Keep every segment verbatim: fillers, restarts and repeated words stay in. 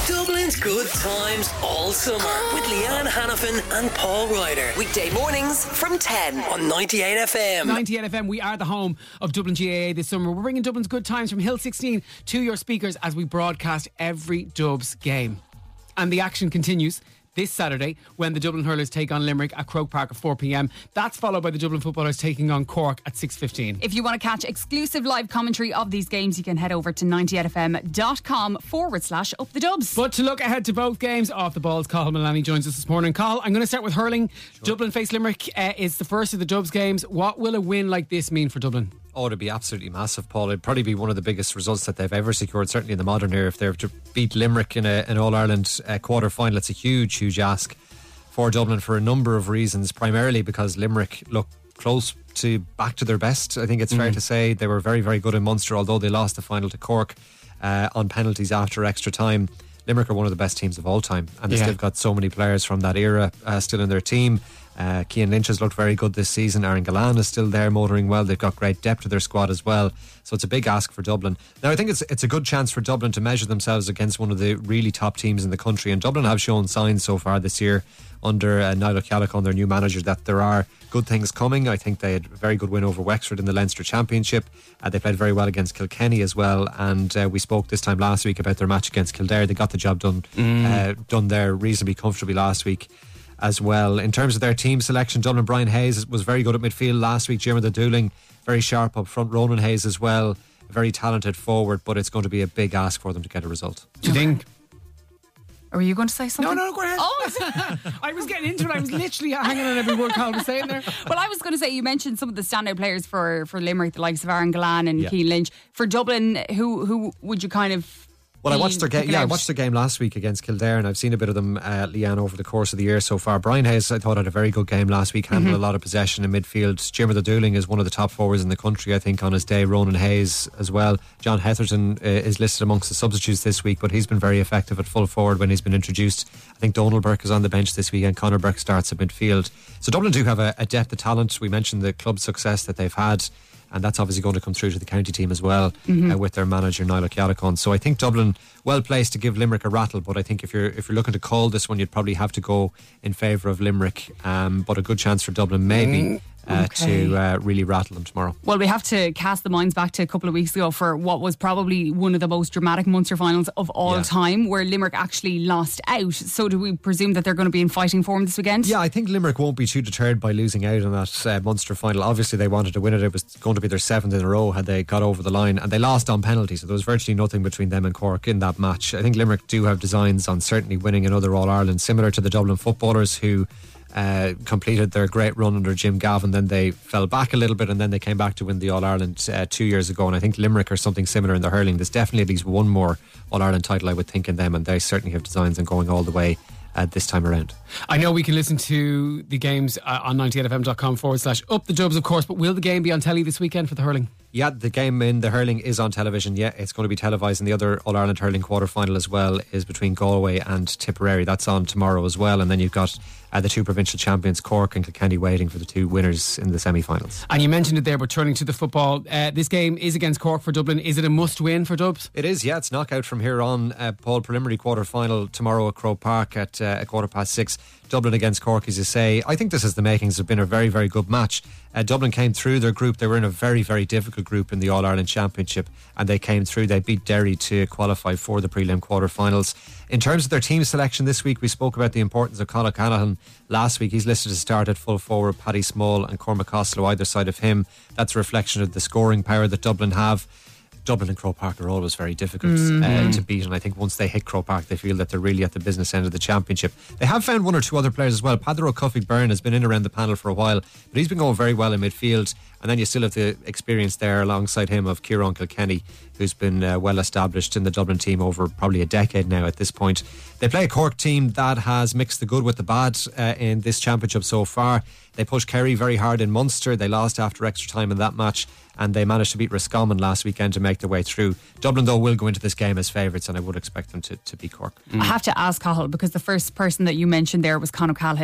Dublin's good times all summer with Leanne Hannafin and Paul Ryder. Weekday mornings from ten on ninety-eight F M. ninety-eight F M, we are the home of Dublin G A A this summer. We're bringing Dublin's good times from Hill sixteen to your speakers as we broadcast every Dubs game. And the action continues this Saturday when the Dublin Hurlers take on Limerick at Croke Park at four p.m. That's followed by the Dublin Footballers taking on Cork at six fifteen. If you want to catch exclusive live commentary of these games, you can head over to ninety-eight.fm.com forward slash up the dubs. But to look ahead to both games, off the balls, Cathal Milani joins us this morning. Cathal, I'm going to start with hurling. Sure. Dublin face Limerick. Uh, it's the first of the Dubs games. What will a win like this mean for Dublin? Oh, it'd be absolutely massive, Paul. It'd probably be one of the biggest results that they've ever secured, certainly in the modern era. If they were to beat Limerick in a, an All-Ireland uh, quarter-final, it's a huge, huge ask for Dublin for a number of reasons, primarily because Limerick look close to back to their best. I think it's mm. fair to say they were very, very good in Munster, although they lost the final to Cork uh, on penalties after extra time. Limerick are one of the best teams of all time, and they've yeah. still got so many players from that era uh, still in their team. Uh, Cian Lynch has looked very good this season. Aaron Gillane is still there motoring well. They've got great depth to their squad as well, so it's a big ask for Dublin. Now I think it's it's a good chance for Dublin to measure themselves against one of the really top teams in the country, and Dublin have shown signs so far this year under uh, Niall O'Callaghan, their new manager, that there are good things coming. I think they had a very good win over Wexford in the Leinster Championship. Uh, they played very well against Kilkenny as well, and uh, we spoke this time last week about their match against Kildare. They got the job done mm. uh, done there reasonably comfortably last week as well. In terms of their team selection, Dublin, Brian Hayes was very good at midfield last week. Diarmuid Dooling very sharp up front. Ronan Hayes as well, very talented forward, but it's going to be a big ask for them to get a result. Do you think? Or were you going to say something? No, no, go ahead. Oh, I was getting into it. I was literally hanging on every word Carl was saying there. Well, I was going to say, you mentioned some of the standout players for, for Limerick, the likes of Aaron Gillane and yeah. Cian Lynch. For Dublin, who who would you kind of... Well, I watched their game. Yeah, I watched their game last week against Kildare, and I've seen a bit of them, uh, Leanne, over the course of the year so far. Brian Hayes, I thought, had a very good game last week. Handled mm-hmm. a lot of possession in midfield. Diarmuid Dooling is one of the top forwards in the country, I think, on his day. Ronan Hayes as well. John Hetherton uh, is listed amongst the substitutes this week, but he's been very effective at full forward when he's been introduced. I think Donald Burke is on the bench this week, and Conor Burke starts at midfield. So Dublin do have a, a depth of talent. We mentioned the club success that they've had, and that's obviously going to come through to the county team as well, mm-hmm. uh, with their manager Niall O'Callaghan. So I think Dublin well placed to give Limerick a rattle, but I think if you're if you're looking to call this one, you'd probably have to go in favour of Limerick, um, but a good chance for Dublin maybe mm. Uh, okay. to uh, really rattle them tomorrow. Well, we have to cast the minds back to a couple of weeks ago for what was probably one of the most dramatic Munster finals of all yeah. time, where Limerick actually lost out. So do we presume that they're going to be in fighting form this weekend? Yeah, I think Limerick won't be too deterred by losing out on that uh, Munster final. Obviously they wanted to win it. It was going to be their seventh in a row had they got over the line, and they lost on penalties, so there was virtually nothing between them and Cork in that match. I think Limerick do have designs on certainly winning another All-Ireland, similar to the Dublin Footballers, who Uh, completed their great run under Jim Gavin. Then they fell back a little bit, and then they came back to win the All-Ireland uh, two years ago. And I think Limerick are something similar in their hurling. There's definitely at least one more All-Ireland title, I would think, in them, and they certainly have designs on going all the way uh, this time around. I know we can listen to the games uh, on ninety-eight.fm.com forward slash up the dubs, of course, but will the game be on telly this weekend for the hurling? Yeah, the game in the hurling is on television. Yeah, it's going to be televised, and the other All-Ireland hurling quarter-final as well is between Galway and Tipperary. That's on tomorrow as well, and then you've got uh, the two provincial champions, Cork and Kilkenny, waiting for the two winners in the semi-finals. And you mentioned it there, but turning to the football, uh, this game is against Cork for Dublin. Is it a must-win for Dubs? It is, yeah. It's knockout from here on. Uh, Paul, preliminary quarter-final tomorrow at Croke Park at uh, a quarter past six. Dublin against Cork, as you say. I think this is the makings of been a very, very good match. Uh, Dublin came through their group. They were in a very, very difficult group in the All-Ireland Championship, and they came through. They beat Derry to qualify for the prelim quarter-finals. In terms of their team selection this week, we spoke about the importance of Conor Canahan last week. He's listed to start at full forward. Paddy Small and Cormac Costello either side of him. That's a reflection of the scoring power that Dublin have. Dublin and Croke Park are always very difficult mm-hmm. uh, to beat, and I think once they hit Croke Park, they feel that they're really at the business end of the championship. They have found one or two other players as well. Padar O'Cuffig Byrne has been in around the panel for a while, but he's been going very well in midfield, and then you still have the experience there alongside him of Kieran Kilkenny, who's been uh, well established in the Dublin team over probably a decade now at this point. They play a Cork team that has mixed the good with the bad uh, in this championship so far. They pushed Kerry very hard in Munster. They lost after extra time in that match, and they managed to beat Roscommon last weekend to make their way through. Dublin, though, will go into this game as favourites, and I would expect them to, to beat Cork. Mm. I have to ask Cathal, because the first person that you mentioned there was Conor Callaghan.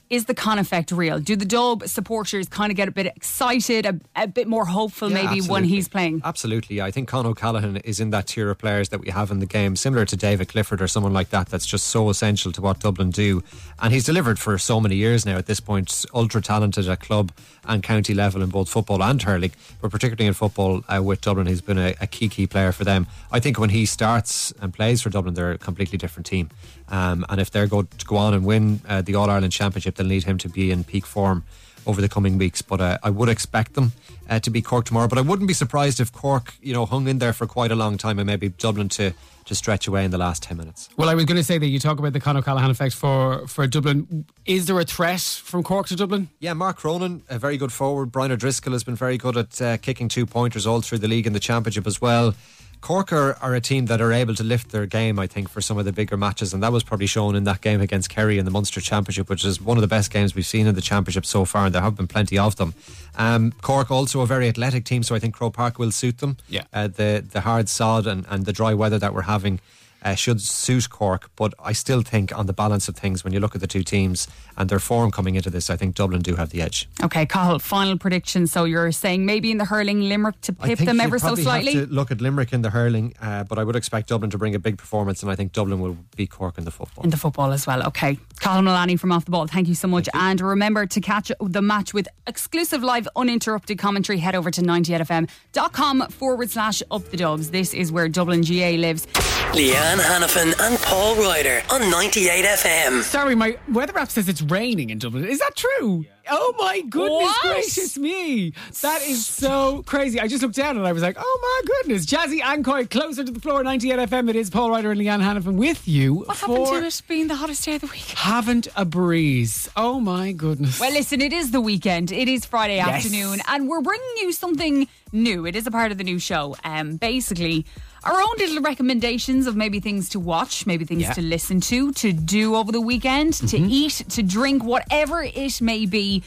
is the Con effect real? Do the Dub supporters kind of get a bit excited, a, a bit more hopeful Yeah, maybe absolutely. when he's playing? Absolutely. I think Con O'Callaghan is in that tier of players that we have in the game, similar to David Clifford or someone like that, that's just so essential to what Dublin do. And he's delivered for so many years now at this point, ultra talented at club and county level in both football and hurling, but particularly in football uh, with Dublin, he's been a, a key, key player for them. I think when he starts and plays for Dublin, they're a completely different team. Um, and if they're going to go on and win uh, the All-Ireland Championship, they'll need him to be in peak form over the coming weeks. But uh, I would expect them uh, to be Cork tomorrow. But I wouldn't be surprised if Cork, you know, hung in there for quite a long time and maybe Dublin to, to stretch away in the last ten minutes. Well, I was going to say that you talk about the Con O'Callaghan effect for, for Dublin. Is there a threat from Cork to Dublin? Yeah, Mark Cronin, a very good forward. Brian O'Driscoll has been very good at uh, kicking two pointers all through the league and the championship as well. Cork are, are a team that are able to lift their game, I think, for some of the bigger matches, and that was probably shown in that game against Kerry in the Munster Championship, which is one of the best games we've seen in the championship so far, and there have been plenty of them. Um, Cork also a very athletic team, so I think Croke Park will suit them. Yeah. Uh, the the hard sod and, and the dry weather that we're having Uh, should suit Cork, but I still think on the balance of things, when you look at the two teams and their form coming into this, I think Dublin do have the edge. Okay, Cathal, final prediction. So you're saying maybe in the hurling, Limerick to I pip think them you ever so probably slightly? have to look at Limerick in the hurling, uh, but I would expect Dublin to bring a big performance, and I think Dublin will beat Cork in the football. In the football as well. Okay. Cathal Mullaney from Off the Ball, thank you so much. And remember to catch the match with exclusive live uninterrupted commentary, head over to ninety-eight f m dot com forward slash up the dubs. This is where Dublin G A lives. Leanne Hannafin and Paul Ryder on ninety-eight F M. Sorry, my weather app says it's raining in Dublin. Is that true? Oh my goodness What? gracious me. That is so crazy. I just looked down and I was like, oh my goodness. Jazzy Ancoy, closer to the floor, ninety-eight F M. It is Paul Ryder and Leanne Hannafin with you. What for happened to it being the hottest day of the week? Haven't a breeze. Oh my goodness. Well, listen, it is the weekend. It is Friday Yes. afternoon, and we're bringing you something new. It is a part of the new show. Um, basically, our own little recommendations of maybe things to watch, maybe things Yeah. to listen to, to do over the weekend, to eat, to drink, whatever it may be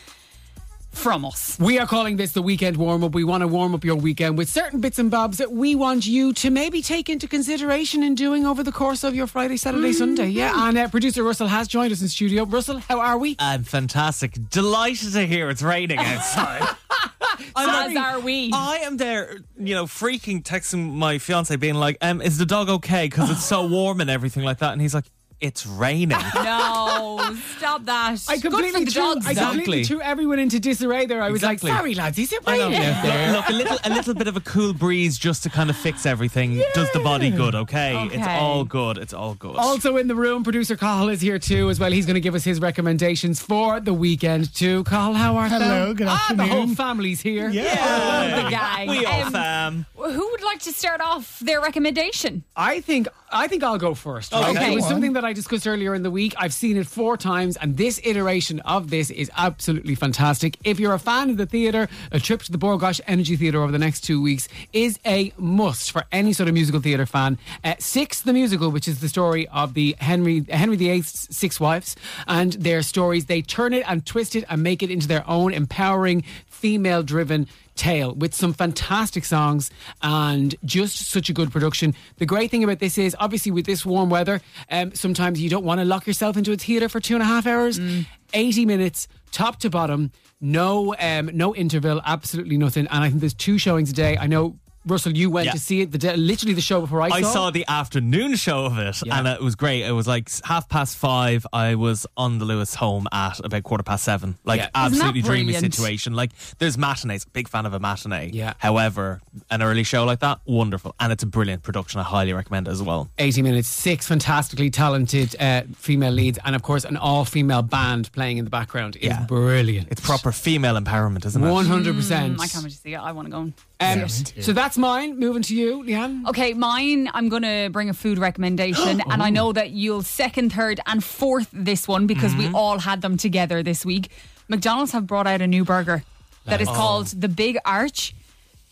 from us. We are calling this the weekend warm up. We want to warm up your weekend with certain bits and bobs that we want you to maybe take into consideration in doing over the course of your Friday, Saturday, Sunday. Yeah, and uh, producer Russell has joined us in studio. Russell, how are we? I'm fantastic. Delighted to hear it's raining outside. As are we. I am there, you know, freaking texting my fiance, being like, um, is the dog okay? Because it's so warm and everything like that. And he's like, it's raining. No, stop that. I completely Good for the threw, dogs. I completely Exactly. threw everyone into disarray there. I was Exactly. like, sorry lads, is it I know. raining out there? Look, a little, a little bit of a cool breeze just to kind of fix everything does the body good, okay? It's Okay. all good. It's all good. Also in the room, producer Cathal is here too as well. He's going to give us his recommendations for the weekend too. Cathal, how are you? Hello, good Ah, the whole afternoon. family's here. yeah. The gang. We all Um, fam. Who would like to start off their recommendation? I think I think I'll go first. right? Okay. It was Go on. something that I discussed earlier in the week. I've seen it four times, and this iteration of this is absolutely fantastic. If you're a fan of the theatre, a trip to the Borgosh Energy Theatre over the next two weeks is a must for any sort of musical theatre fan. Uh, Six, the musical, which is the story of the Henry Henry the Eighth's six wives and their stories. They turn it and twist it and make it into their own empowering, female-driven tale with some fantastic songs and just such a good production. The great thing about this is, obviously, with this warm weather, um, sometimes you don't want to lock yourself into a theatre for two and a half hours. eighty minutes, top to bottom, no um, no interval, absolutely nothing. And I think there's two showings a day. I know, Russell, you went Yeah. to see it the day, literally the show before I saw I it. saw the afternoon show of it, Yeah. and it was great. It was like half past five. I was on the Lewis home at about quarter past seven. Like, Yeah. absolutely Isn't that dreamy brilliant? situation. Like, there's matinees. Big fan of a matinee. Yeah. However, an early show like that, wonderful, and it's a brilliant production. I highly recommend it as well. eighty minutes, six fantastically talented uh, female leads, and of course an all-female band playing in the background is Yeah. brilliant. It's proper female empowerment, isn't it? one hundred percent. Mm, I can't wait to see it. I want to go. Um, Yeah, me too. so that's mine. Moving to you, Leanne. Okay, mine, I'm going to bring a food recommendation, and I know that you'll second, third, and fourth this one because we all had them together this week. McDonald's have brought out a new burger that is called the Big Arch.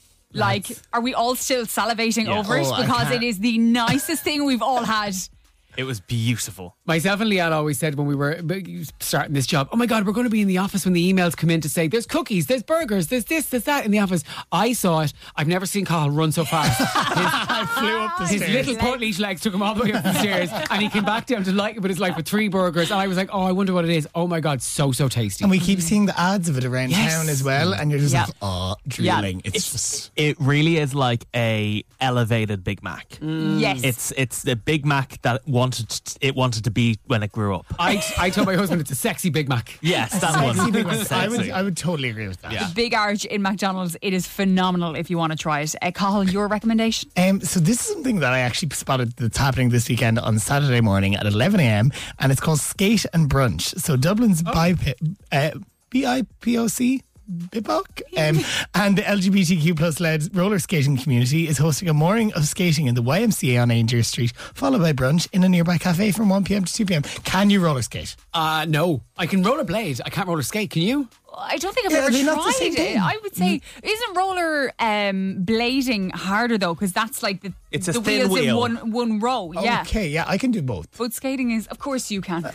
Like, are we all still salivating Yeah. over it? Oh, I Because can't. it is the nicest thing we've all had. It was beautiful. Myself and Leanne always said when we were starting this job, oh my God, we're going to be in the office when the emails come in to say there's cookies, there's burgers, there's this, there's that in the office. I saw it. I've never seen Cathal run so fast. His, I flew up the his stairs. little portleach legs took him all the way up the stairs, and he came back down to like, but it's like with three burgers. And I was like, oh, I wonder what it is. Oh my God, so, so tasty. And we keep seeing the ads of it around Yes. town as well, and you're just Yeah. like, oh, drooling. It's, just. It really is like a elevated Big Mac. Yes. It's it's the Big Mac that wanted to, it wanted to be when it grew up. I, I told my husband it's a sexy Big Mac. Yes, that one. Sexy Big Mac. I would, Sexy. I would totally agree with that. Yeah. Big Arch in McDonald's. It is phenomenal if you want to try it. Uh, Cathal, your recommendation? Um, so this is something that I actually spotted that's happening this weekend on Saturday morning at eleven a.m. and it's called Skate and Brunch. So Dublin's Oh. B I P O C, uh, B I P O C B I P O C, um, and the L G B T Q plus led roller skating community is hosting a morning of skating in the Y M C A on Ainger Street, followed by brunch in a nearby cafe from one p.m. to two p.m. Can you roller skate? Uh, no, I can roller blade. I can't roller skate. Can you? I don't think I've Yeah, ever they're tried not the same it. thing. I would say, isn't roller um, blading harder though? Because that's like the, It's a the thin wheels in wheel. one one row. Yeah. Okay, yeah, I can do both. But skating is, of course, you can.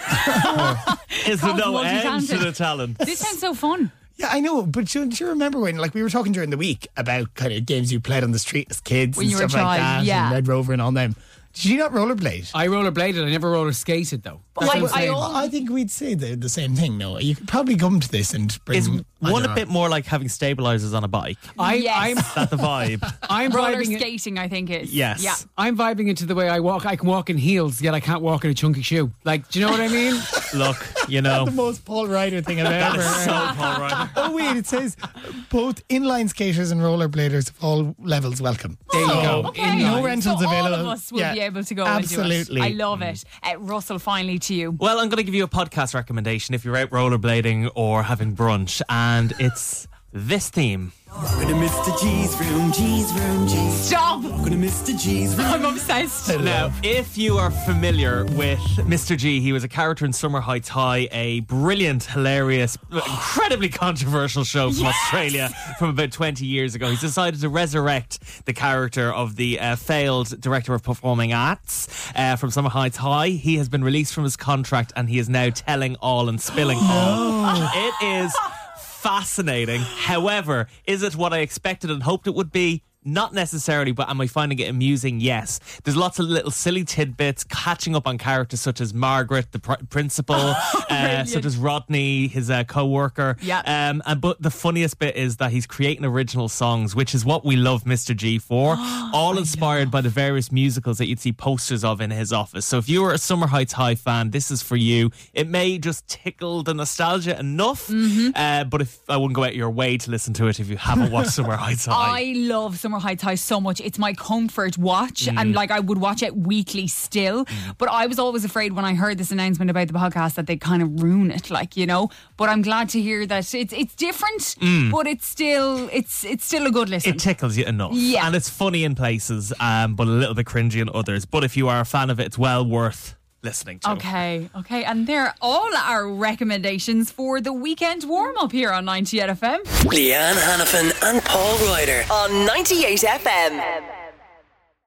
Is there no Cathal end to multi-talented. the talent? This sounds so fun. Yeah, I know, but do, do you remember when, like, we were talking during the week about kind of games you played on the street as kids When and you were a stuff like child, that, yeah. and Red Rover and all them. Did you not rollerblade? I roller bladed. I never roller skated though. But That's I- what I'm I saying. al- I think we'd say the, the same thing, no? You could probably come to this and bring... Is I one don't a know. bit more like having stabilizers on a bike? I, Yes. I'm, Is that the vibe? I'm Roller vibing. It, skating, I think is. Yes. Yeah. I'm vibing into the way I walk. I can walk in heels, yet I can't walk in a chunky shoe. Like, do you know what I mean? Look, you know. The most Paul Ryder thing I've ever heard. So Paul Ryder. Oh wait, it says both inline skaters and rollerbladers of all levels welcome. There you So, go. Okay. No Inline. rentals so available. all of us will Yeah, be able to go absolutely. and do it. I love it. Uh, Russell, finally to you. Well, I'm going to give you a podcast recommendation if you're out rollerblading or having brunch, and it's this theme. Welcome to Mister G's room, G's room, G's. Stop! Welcome to Mister G's room. I'm obsessed. Now, if you are familiar with Mister G, he was a character in Summer Heights High, a brilliant, hilarious, incredibly controversial show from Australia from about twenty years ago. He's decided to resurrect the character of the uh, failed director of performing arts uh, from Summer Heights High. He has been released from his contract and he is now telling all and spilling all. It is fascinating. However, is it what I expected and hoped it would be? Not necessarily, but am I finding it amusing? Yes. There's lots of little silly tidbits, catching up on characters such as Margaret, the pr- principal, uh, such as Rodney, his uh, co-worker. Yeah. Um, and but the funniest bit is that he's creating original songs, which is what we love Mister G for. All inspired by the various musicals that you'd see posters of in his office. So if you were a Summer Heights High fan, this is for you. It may just tickle the nostalgia enough, Mm-hmm. uh, but if I wouldn't go out your way to listen to it if you haven't watched Summer Heights High. I love Summer Heights High so much. It's my comfort watch, and like I would watch it weekly still. But I was always afraid when I heard this announcement about the podcast that they kind of ruin it, like, you know. But I'm glad to hear that it's it's different, but it's still it's it's still a good listen. It tickles you enough. Yeah. And it's funny in places, um, but a little bit cringy in others. But if you are a fan of it, it's well worth listening to. Okay, okay, and they're all our recommendations for the weekend warm up here on ninety-eight F M. Leanne Hannafin and Paul Ryder. On ninety-eight F M.